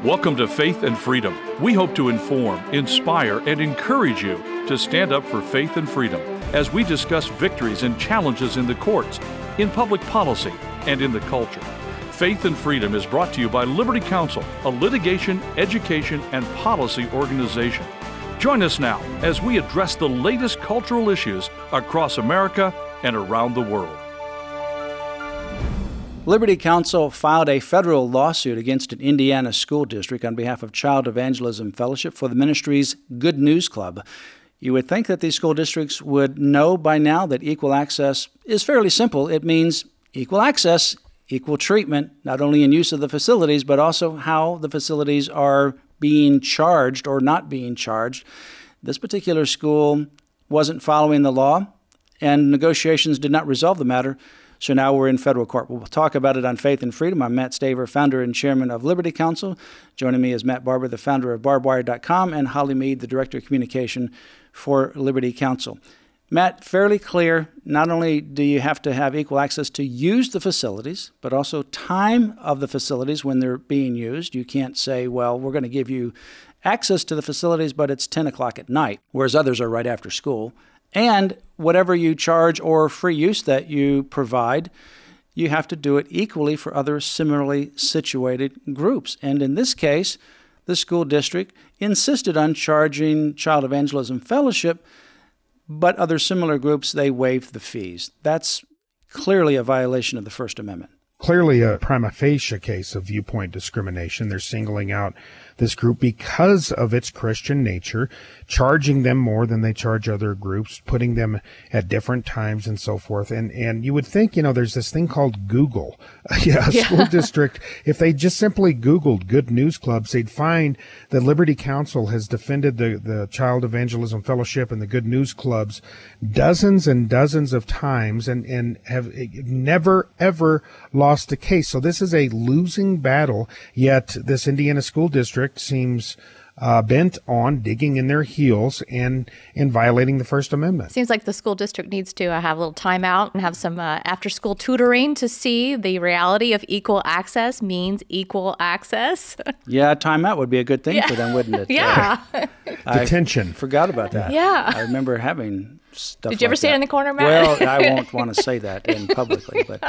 Welcome to Faith and Freedom. We hope to inform, inspire, and encourage you to stand up for faith and freedom as we discuss victories and challenges in the courts, in public policy, and in the culture. Faith and Freedom is brought to you by Liberty Counsel, a litigation, education, and policy organization. Join us now as we address the latest cultural issues across America and around the world. Liberty Counsel filed a federal lawsuit against an Indiana school district on behalf of Child Evangelism Fellowship for the ministry's Good News Club. You would think that these school districts would know by now that equal access is fairly simple. It means equal access, equal treatment, not only in use of the facilities, but also how the facilities are being charged or not being charged. This particular school wasn't following the law, and negotiations did not resolve the matter. So now we're in federal court. We'll talk about it on Faith and Freedom. I'm Matt Staver, founder and chairman of Liberty Counsel. Joining me is Matt Barber, the founder of barbwire.com, and Holly Mead, the director of communication for Liberty Counsel. Matt, fairly clear, not only do you have to have equal access to use the facilities, but also time of the facilities when they're being used. You can't say, well, we're going to give you access to the facilities, but it's 10 o'clock at night, whereas others are right after school. And whatever you charge or free use that you provide, you have to do it equally for other similarly situated groups. And in this case, the school district insisted on charging Child Evangelism Fellowship, but other similar groups, they waived the fees. That's clearly a violation of the First Amendment. Clearly a prima facie case of viewpoint discrimination. They're singling out this group because of its Christian nature, charging them more than they charge other groups, putting them at different times and so forth. And you would think, there's this thing called Google. School district, if they just simply Googled Good News Clubs, they'd find that Liberty Counsel has defended the Child Evangelism Fellowship and the Good News Clubs dozens and dozens of times and have never, ever lost a case. So this is a losing battle, yet this Indiana school district seems bent on digging in their heels and violating the First Amendment. Seems like the school district needs to have a little time out and have some after-school tutoring to see the reality of equal access means equal access. Yeah, timeout would be a good thing for them, wouldn't it? Yeah. Detention. I forgot about that. Yeah. I remember having stuff Did you ever like stand that. in the corner, Matt? Well, I won't want to say that publicly, but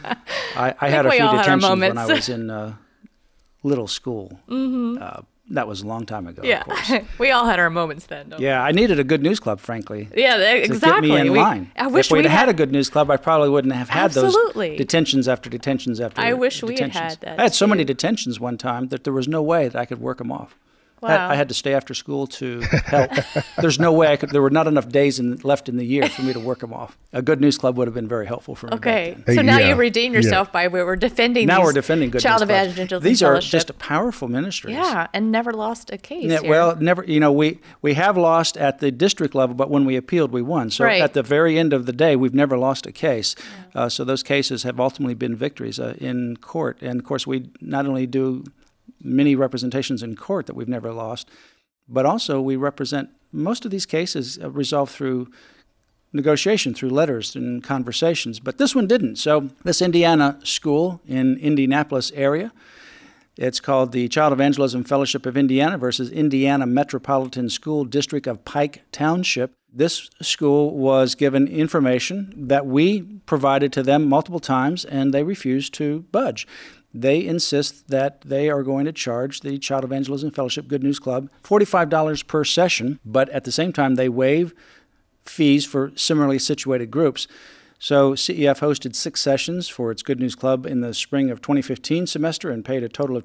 I had a few detentions when I was in little school. Mm-hmm. That was a long time ago, of course. We all had our moments then, don't we? Yeah, I needed a Good News Club, frankly. Yeah, exactly. To get me in line. I wish if we'd we had a Good News Club, I probably wouldn't have had those detentions after detentions after I wish we detentions. had that, I had so too. many detentions one time that there was no way that I could work them off. Wow. I had to stay after school to help. There's no way I could. There were not enough days left in the year for me to work them off. A Good News Club would have been very helpful for me. Okay, back then. so now you redeem yourself by we're defending. Now these we're defending Good Child News Clubs. Evangelism These are Fellowship. just powerful ministries. Yeah, and never lost a case. Yeah, here. well, never. We have lost at the district level, but when we appealed, we won. So Right. at the very end of the day, we've never lost a case. So those cases have ultimately been victories in court. And of course, we not only do many representations in court that we've never lost, but also we represent most of these cases resolved through negotiation, through letters and conversations. But this one didn't. So this Indiana school in Indianapolis area, it's called the Child Evangelism Fellowship of Indiana versus Indiana Metropolitan School District of Pike Township. This school was given information that we provided to them multiple times, and they refused to budge. They insist that they are going to charge the Child Evangelism Fellowship Good News Club $45 per session, but at the same time, they waive fees for similarly situated groups. So CEF hosted 6 sessions for its Good News Club in the spring of 2015 semester and paid a total of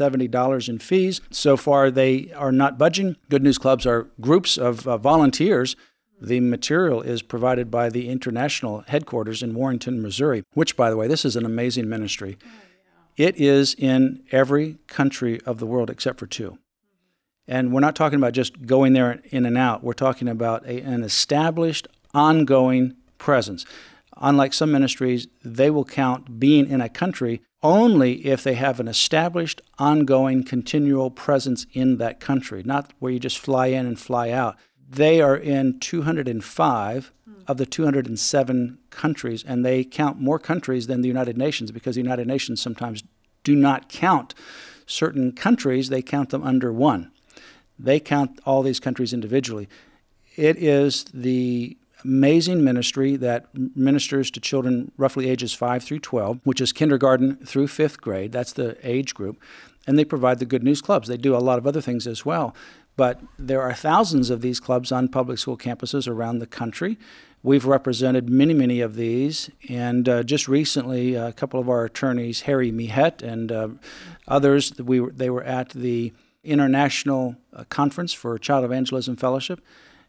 $270 in fees. So far, they are not budging. Good News Clubs are groups of volunteers. The material is provided by the international headquarters in Warrenton, Missouri, which, by the way, this is an amazing ministry. It is in every country of the world except for 2. And we're not talking about just going there in and out. We're talking about an established, ongoing presence. Unlike some ministries, they will count being in a country only if they have an established, ongoing, continual presence in that country, not where you just fly in and fly out. They are in 205 of the 207 countries, and they count more countries than the United Nations because the United Nations sometimes do not count certain countries, they count them under one. They count all these countries individually. It is the amazing ministry that ministers to children roughly ages 5 through 12, which is kindergarten through 5th grade. That's the age group. And they provide the Good News Clubs. They do a lot of other things as well. But there are thousands of these clubs on public school campuses around the country. We've represented many, many of these. And just recently, a couple of our attorneys, Harry Mihet and others, they were at the International Conference for Child Evangelism Fellowship.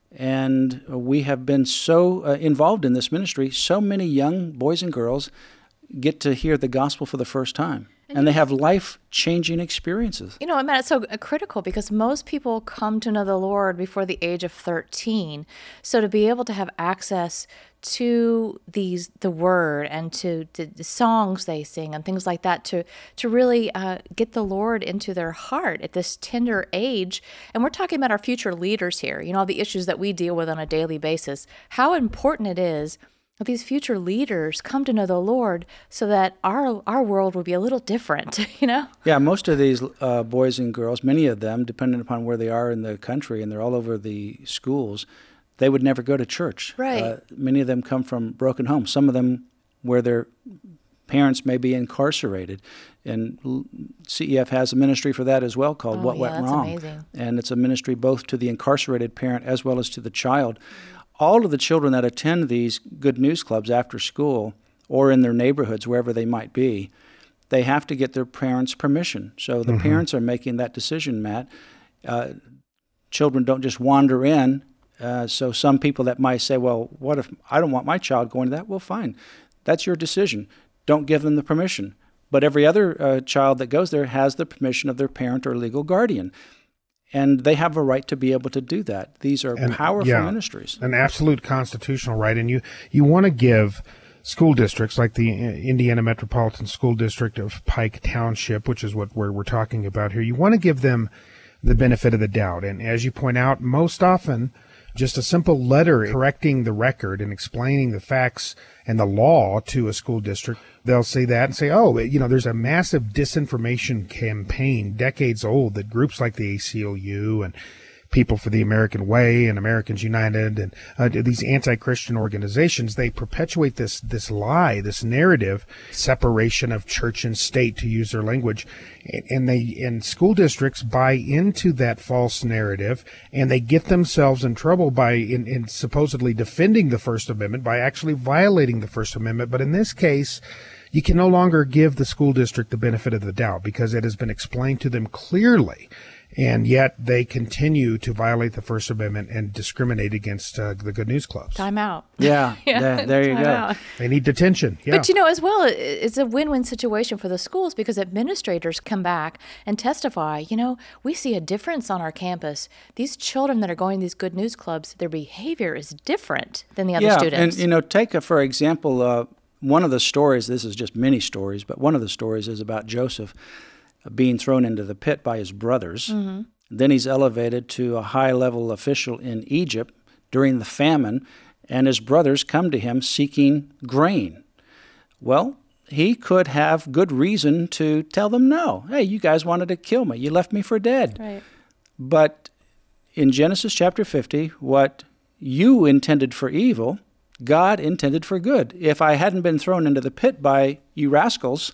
And we have been so involved in this ministry, so many young boys and girls get to hear the gospel for the first time. And they have life-changing experiences. You know, Matt, it's so critical because most people come to know the Lord before the age of 13. So to be able to have access to the Word and to the songs they sing and things like that, to really get the Lord into their heart at this tender age. And we're talking about our future leaders here, you know, all the issues that we deal with on a daily basis. How important it is that these future leaders come to know the Lord so that our world will be a little different, you know? Yeah, most of these boys and girls, many of them, depending upon where they are in the country, and they're all over the schools, they would never go to church. Right. Many of them come from broken homes. Some of them where their parents may be incarcerated. And CEF has a ministry for that as well called What Went Wrong. Amazing. And it's a ministry both to the incarcerated parent as well as to the child. All of the children that attend these Good News Clubs after school or in their neighborhoods, wherever they might be, they have to get their parents' permission. So the parents are making that decision, Matt. Children don't just wander in. So some people that might say, well, what if I don't want my child going to that? Well, fine. That's your decision. Don't give them the permission. But every other child that goes there has the permission of their parent or legal guardian. And they have a right to be able to do that. These are powerful ministries. An absolute constitutional right. And you want to give school districts like the Indiana Metropolitan School District of Pike Township, which is what we're talking about here, you want to give them the benefit of the doubt. And as you point out, most often, just a simple letter correcting the record and explaining the facts and the law to a school district, they'll say that and say, oh, you know, there's a massive disinformation campaign, decades old, that groups like the ACLU and People for the American Way and Americans United and these anti-Christian organizations, they perpetuate this lie, this narrative, separation of church and state, to use their language, and school districts buy into that false narrative, and they get themselves in trouble by in supposedly defending the First Amendment by actually violating the First Amendment. But in this case, you can no longer give the school district the benefit of the doubt because it has been explained to them clearly. And yet they continue to violate the First Amendment and discriminate against the Good News Clubs. Time out. Yeah, there you go. Out. They need detention. Yeah. But, you know, as well, it's a win-win situation for the schools because administrators come back and testify, you know, we see a difference on our campus. These children that are going to these Good News Clubs, their behavior is different than the other students. And, you know, take, for example, one of the stories, this is just many stories, but one of the stories is about Joseph being thrown into the pit by his brothers. Mm-hmm. Then he's elevated to a high-level official in Egypt during the famine, and his brothers come to him seeking grain. Well, he could have good reason to tell them no. Hey, you guys wanted to kill me. You left me for dead. Right. But in Genesis chapter 50, what you intended for evil, God intended for good. If I hadn't been thrown into the pit by you rascals,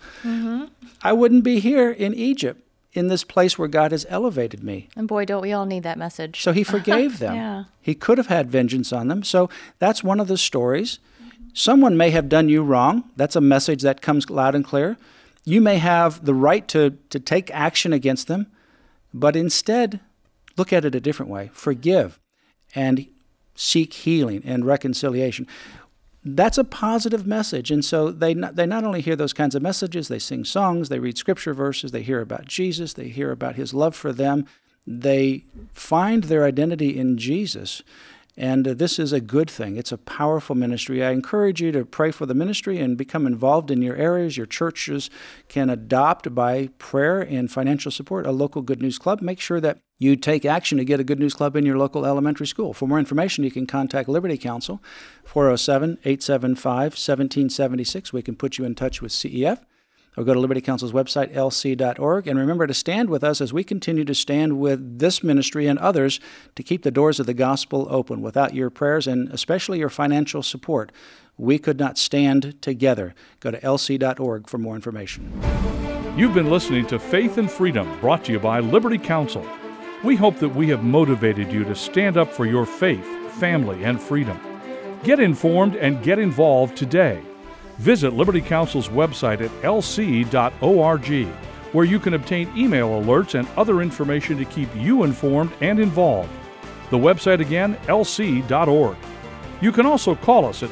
I wouldn't be here in Egypt, in this place where God has elevated me. And boy, don't we all need that message. So he forgave them. Yeah. He could have had vengeance on them. So that's one of the stories. Someone may have done you wrong. That's a message that comes loud and clear. You may have the right to take action against them, but instead, look at it a different way. Forgive and seek healing and reconciliation. That's a positive message. And so they not only hear those kinds of messages, they sing songs, they read scripture verses, they hear about Jesus, they hear about his love for them. They find their identity in Jesus. And this is a good thing. It's a powerful ministry. I encourage you to pray for the ministry and become involved in your areas. Your churches can adopt, by prayer and financial support, a local Good News Club. Make sure that you take action to get a Good News Club in your local elementary school. For more information, you can contact Liberty Counsel, 407-875-1776. We can put you in touch with CEF. or go to Liberty Counsel's website, lc.org. And remember to stand with us as we continue to stand with this ministry and others to keep the doors of the gospel open. Without your prayers and especially your financial support, we could not stand together. Go to lc.org for more information. You've been listening to Faith and Freedom, brought to you by Liberty Counsel. We hope that we have motivated you to stand up for your faith, family, and freedom. Get informed and get involved today. Visit Liberty Counsel's website at lc.org, where you can obtain email alerts and other information to keep you informed and involved. The website again, lc.org. You can also call us at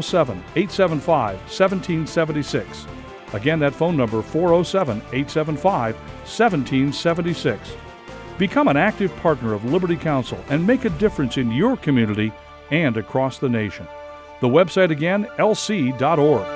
407-875-1776. Again, that phone number, 407-875-1776. Become an active partner of Liberty Counsel and make a difference in your community and across the nation. The website again, lc.org.